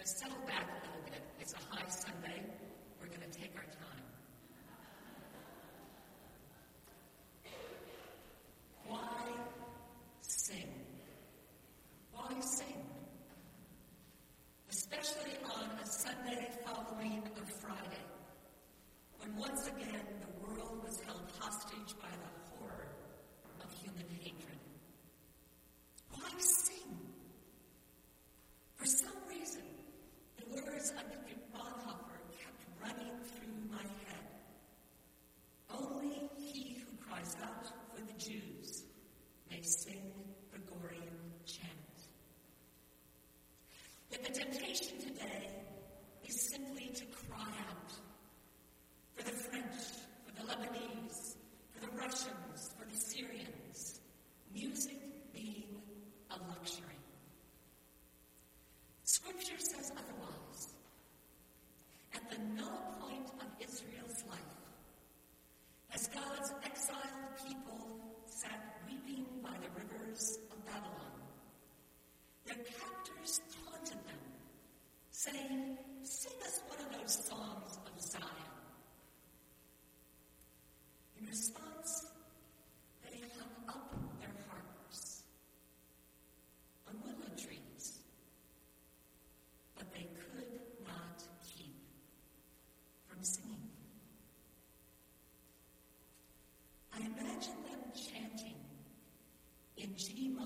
settle back a little bit. It's a high Sunday. We're going to take our time. Why sing? Why sing? Especially on a Sunday following a Friday, when once again the world was held hostage by the horror of human hatred. Why sing? For some reason, the words of Dietrich Bonhoeffer kept running through my head. Only he who cries out for the Jews may sing Gregorian chant. Yet the temptation today is simply to cry out for the French, for the Lebanese, for the Russians, for the Syrians, music being a luxury. Scripture says otherwise. At the null point of Israel's life, as God's exiled people sat weeping by the rivers of Babylon, their captors taunted them, saying, "Sing us one of those songs of Zion." In response, they hung up their harps on willow trees, but they could not keep from singing. I imagine them chanting in G minor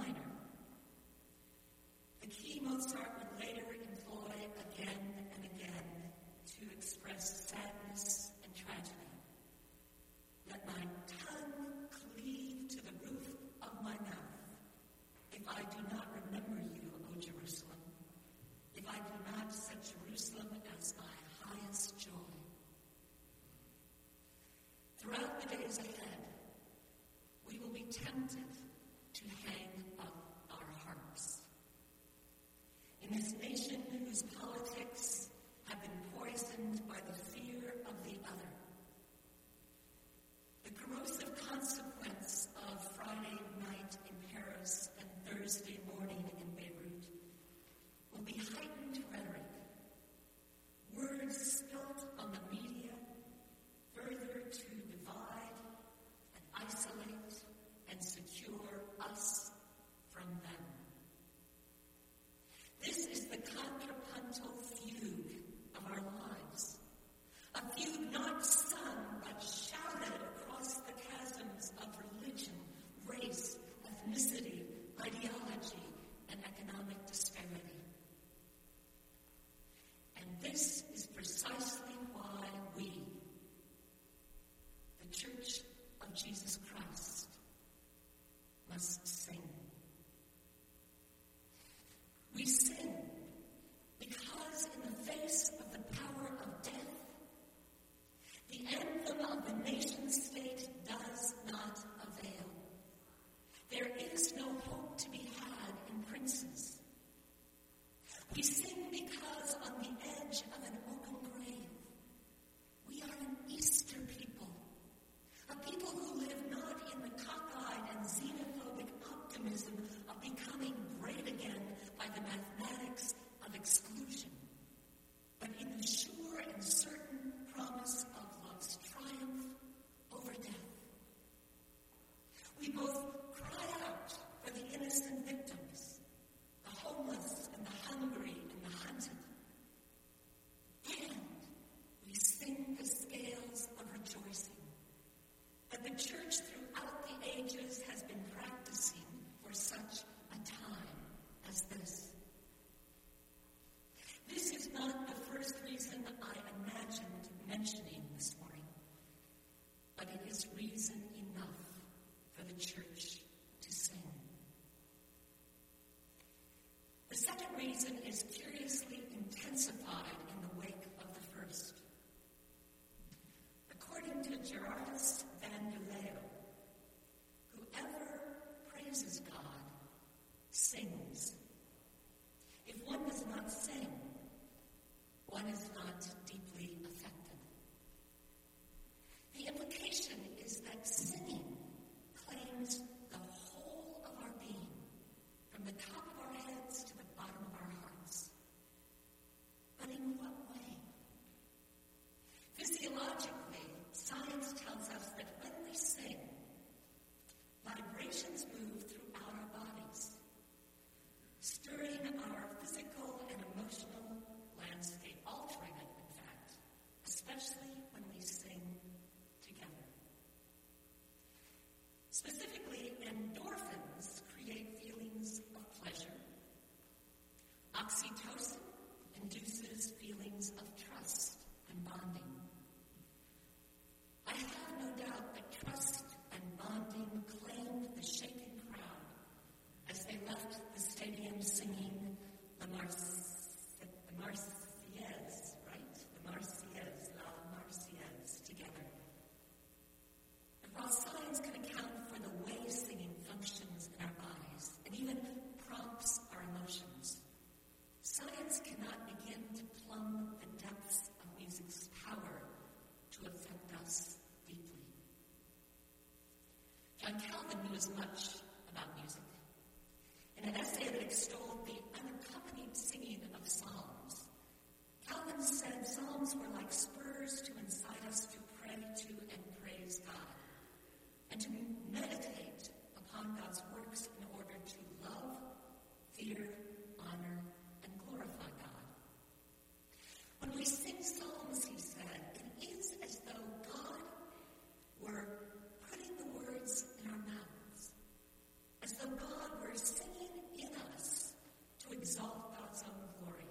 knows much about music. In an essay that extolled the unaccompanied singing of psalms, Calvin said psalms were like spurs to incite us to pray to and praise God, and to meditate upon God's works in order to love, fear, honor, and glorify God. When we sing psalms, he said, it is as though God were putting the words in our mouths, as though God were singing in us to exalt God's own glory.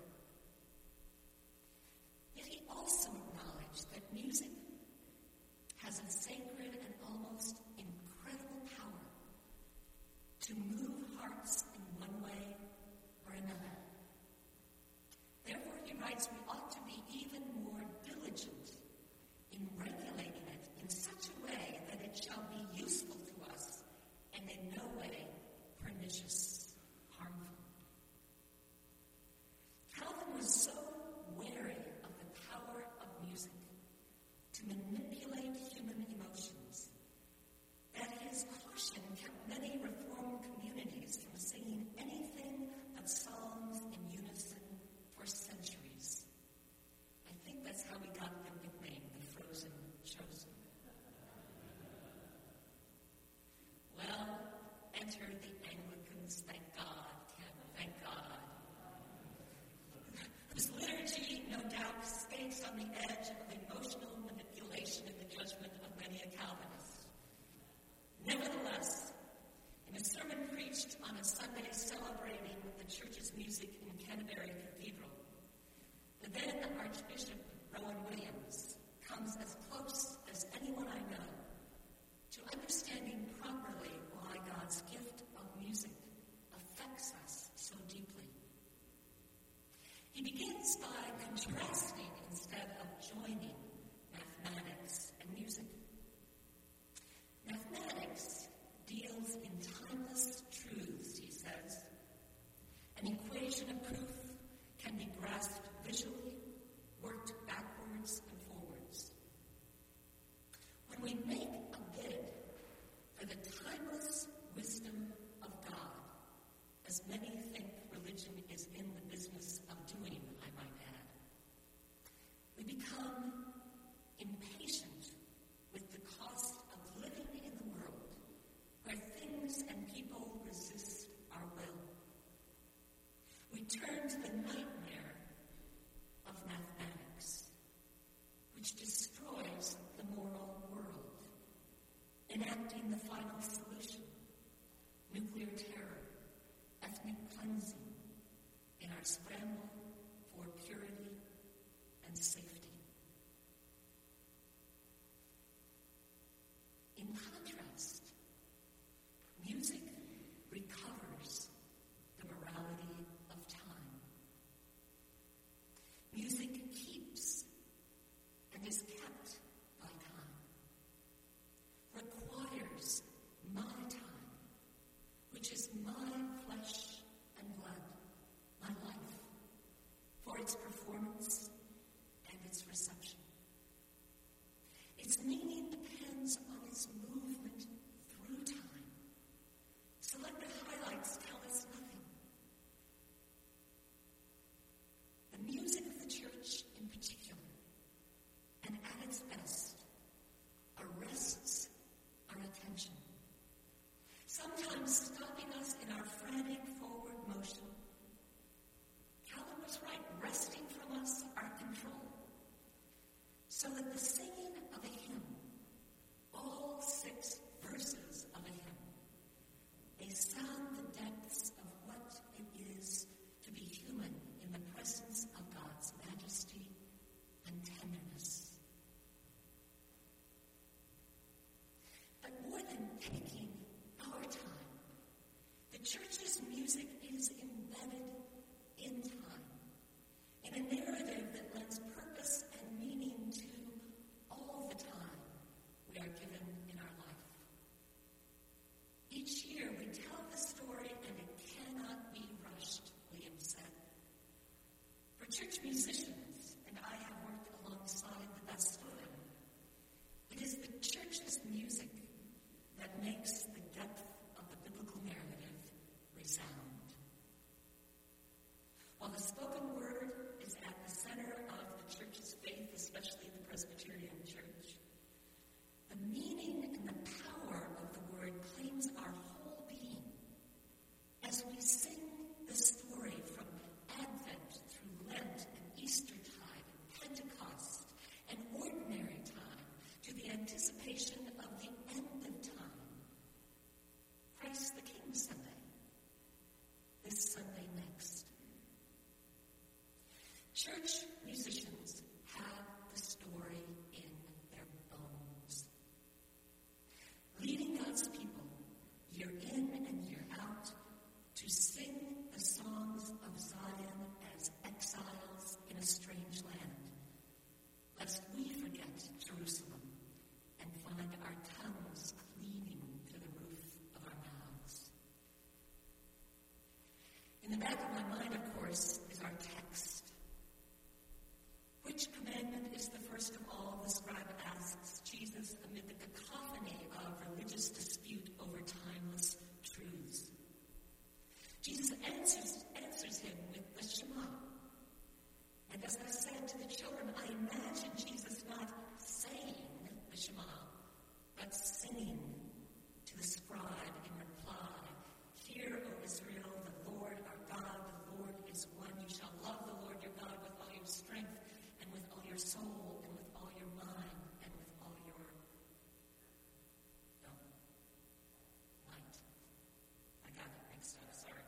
Yet he also acknowledged that music has a sacred and almost incredible power to move hearts in one way or another. Therefore, he writes, we ought to be even more diligent in regulating it in such a way that it shall be useful to us and in no way pernicious, harmful. Calvin was so wary of the power of music to manipulate human emotions that his caution kept many Reformed communities from singing anything but psalms in unison for centuries. I think that's how we got the nickname, the Frozen Chosen. Well, enter the Anglicans, thank God, Tim, thank God. Whose liturgy, no doubt, skates on the edge of emotional manipulation in the judgment of many a Calvinist. Nevertheless, in a sermon preached on a Sunday celebrating the church's music in Canterbury Cathedral, the then Archbishop Rowan Williams comes as close as anyone I know to understanding properly why God's gift of music affects us so deeply. He begins by contrasting instead of joining mathematics and music. Mathematics deals in timeless truths, he says. An equation of proof can be grasped visually, worked backwards and forwards. When we make a bid for the timeless wisdom of God, as many think religion is in the business of doing, I might add, we become impatient with the cost of living in the world where things and people resist our will. We turn to the nightmare of mathematics, which destroys the moral world, enacting the final solution, nuclear terror, ethnic cleansing in our Church musicians have the story in their bones. Leading God's people year in and year out to sing the songs of Zion as exiles in a strange land, lest we forget Jerusalem and find our tongues cleaving to the roof of our mouths. In the back of my mind, of course, is our text. Which commandment is the first of all, the scribe asks Jesus amid the cacophony of religious dispute over timeless truths. Jesus answers him with the Shema. And as I said to the children, I imagine Jesus not saying the Shema, but singing to the scribe in reply, "Hear, O Israel, the Lord our God, the Lord is one. You shall love the Lord your God with all your strength and with all your soul and with all your mind and with all your might." I got it mixed up, sorry.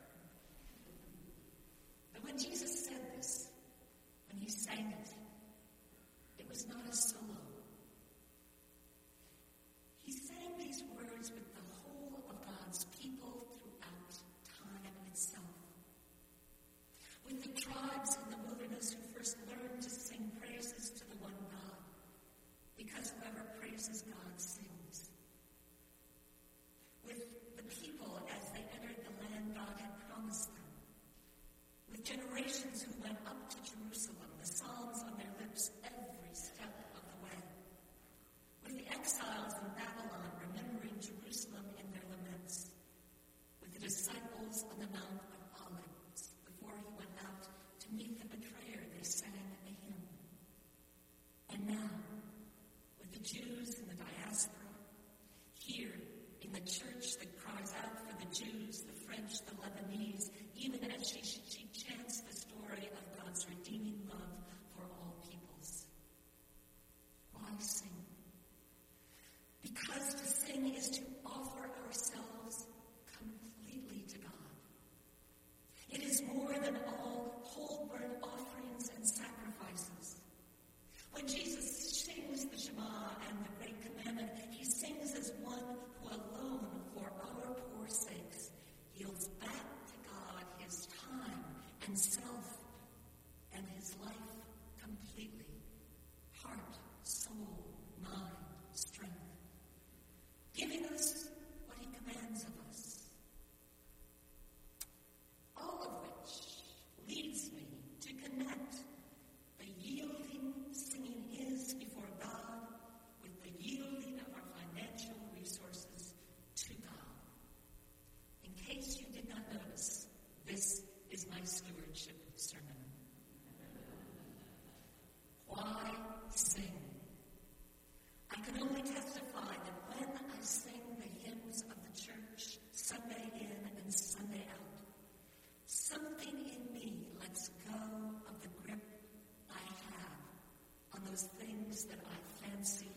But when Jesus said this, when he sang it, it was not a solo. He sang these words with the whole of God's people throughout time itself. With the tribes in the wilderness who first learned to sing praises to the one God, because whoever praises God sings. With the people as they entered the land God had promised them. With generations who went up to Jerusalem, the psalms on their lips every step of the way. With the exiles in Babylon remembering Jerusalem in their laments. With the disciples on the Mount of Olives before he went out to meet the betrayer, they sang a hymn. And now, with the Jews in the diaspora, here in the church that cries out for the Jews, the French, the Lebanese, even as she chants the story of God's redeeming love for all peoples. Why sing? Because to sing is to offer ourselves completely to God. It is more than all whole burnt offerings and sacrifices. When Jesus sings the Shema and the Great Commandment, he sings as one who alone, for our poor sakes, yields back to God his time and self and his life completely. Heart, soul, mind, strength. Giving us what he commands of us. All of which leads me to connect the yielding singing is before God with the yielding of our financial resources to God. In case you did not notice, this is my stewardship sermon. Why sing? I can only testify that when I sing the hymns of the church, Sunday in and Sunday out, something in me lets go of the grip I have on those things that I fancy